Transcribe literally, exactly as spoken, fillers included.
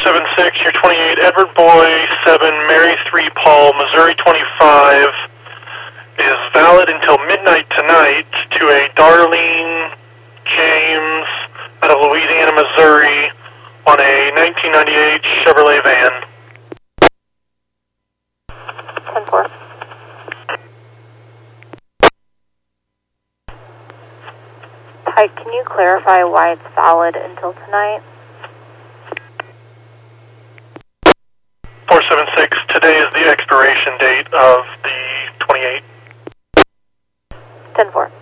seven six, you're twenty-eight, Edward Boy seven, Mary three, Paul, Missouri twenty-five, is valid until midnight tonight to a Darlene James out of Louisiana, Missouri on a nineteen ninety-eight Chevrolet van. ten four. Pike, can you clarify why it's valid until tonight? four seven six, today is the expiration date of the twenty-eight. ten four.